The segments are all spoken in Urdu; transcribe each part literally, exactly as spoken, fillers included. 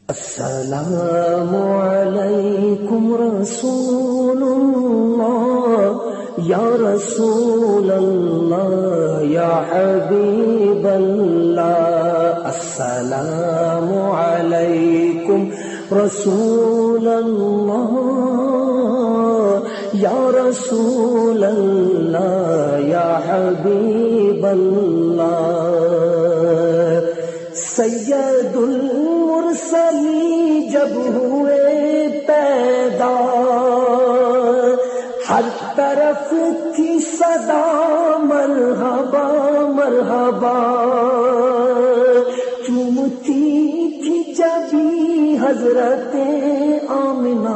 السلام علیکم رسول اللہ یا رسول اللہ یا حبیب اللہ. السلام علیکم رسول اللہ یا رسول اللہ یا حبیب اللہ. سید المرسلی جب ہوئے پیدا ہر طرف تھی صدا مرحبا مرحبا. چومتی تھی جبھی حضرت آمنہ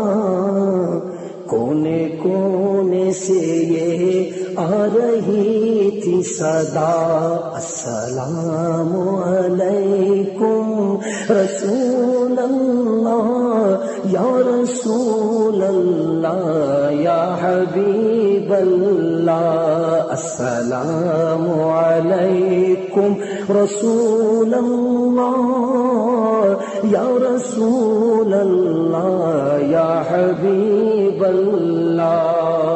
کونے کونے سے یہ آ رہی تھی صدا. السلام علیکم رسول اللہ یا رسول اللہ یا حبیب اللہ. السلام علیکم رسول اللہ یا رسول اللہ یا حبیب اللہ.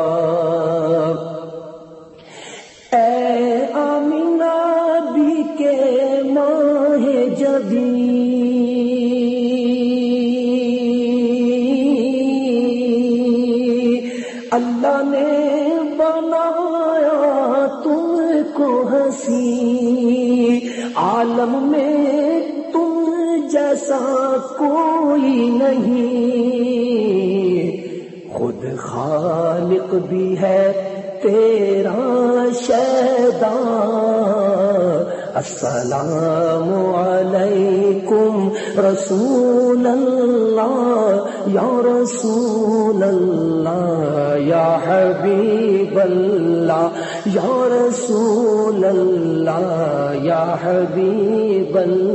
اے آمینہ بی کے ماہ جبی اللہ نے بنایا تم کو ہنسی. عالم میں تم جیسا کوئی نہیں. خود خالق بھی ہے تیرا شیدا. السلام علیکم رسول اللہ یا رسول اللہ یا حبیب اللہ یا رسول اللہ یا حبیب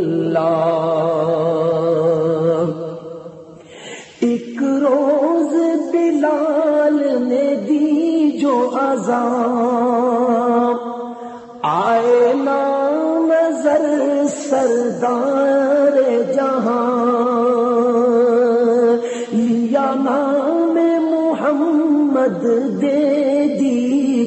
اللہ. ایک روز بلال نے دی جو عذاب آئے نا نظر سردار جہاں. لیا نام محمد دے دی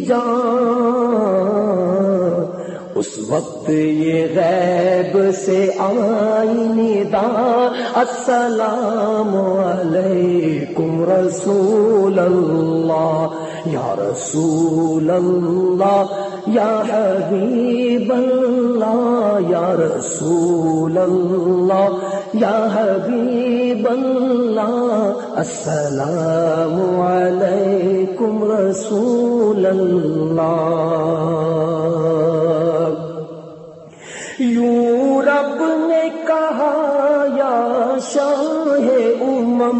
جان. اس وقت یہ غیب سے آئی ندا. السلام علیکم رسول اللہ یا رسول اللہ یا حبیب اللہ یا رسول اللہ یا حبیب اللہ. السلام علیکم رسول اللہ. یوں رب نے کہا یا شاہ امم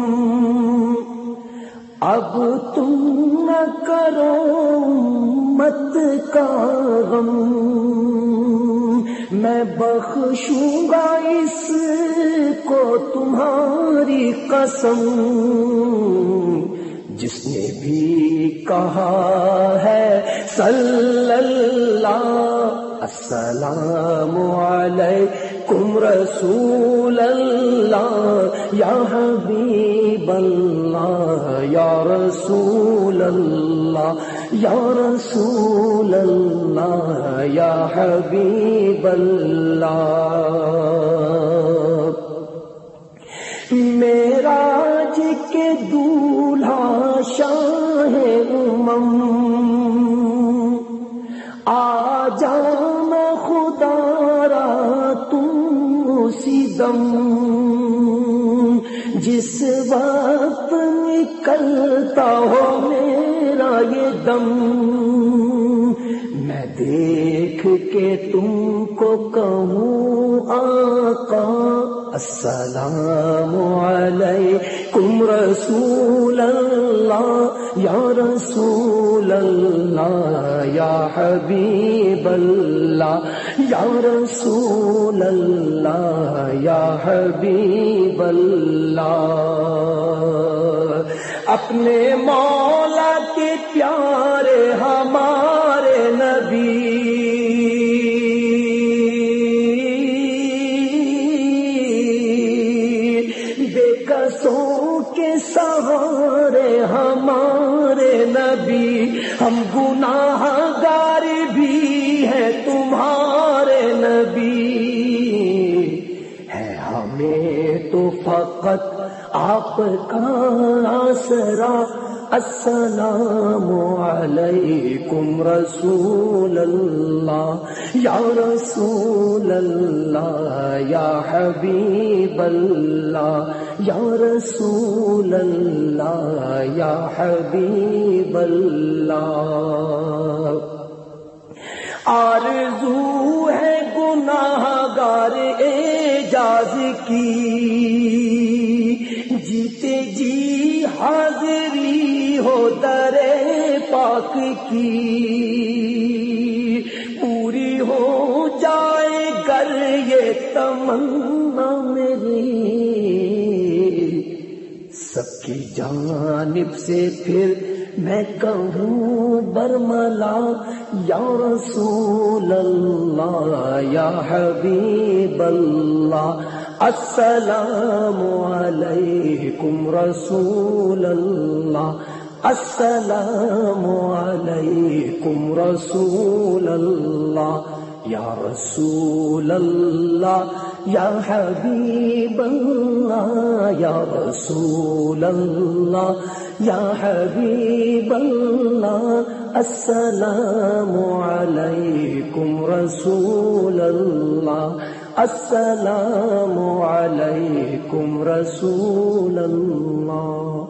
اب تم نہ کرو امت کا غم. میں بخشوں گا اس کو تمہاری قسم. جس نے بھی کہا ہے صلی اللہ. السلام علیکم رسول اللہ یا حبیب اللہ یا رسول اللہ یا رسول اللہ یا حبیب اللہ. معراج کے دولہا شاہ امم آ جانا خدا را تم اسی دم. جس وقت نکلتا ہو میرا یہ دم میں دیکھ کے تم کو کہوں آقا. السلام علیکم رسول اللہ یا رسول اللہ یا حبیب اللہ یا رسول اللہ یا حبیب اللہ. اپنے مولا کے پیارے ہمارے نبی رسوں کے سہارے ہمارے نبی، ہم گناہ گار بھی ہیں تمہارے نبی، ہے ہمیں تو فقط آپ کا آسرا، السلام علیکم رسول اللہ، یا رسول اللہ یا حبیب اللہ، یا رسول اللہ یا حبیب اللہ۔ آرزو ہے گناہ گار اعجاز کی، جیتے جی حاضری ہو در پاک کی، پوری ہو جائے گر یہ تمنا میری، سب کی جانب سے پھر میں کہوں برملا، یا رسول اللہ یا حبیب اللہ، السلام علیکم رسول اللہ، السلام علیکم رسول اللہ، یا رسول اللہ یا حبیب اللہ، یا رسول اللہ یا حبیب اللہ، السلام علیکم رسول اللہ، السلام علیکم رسول اللہ۔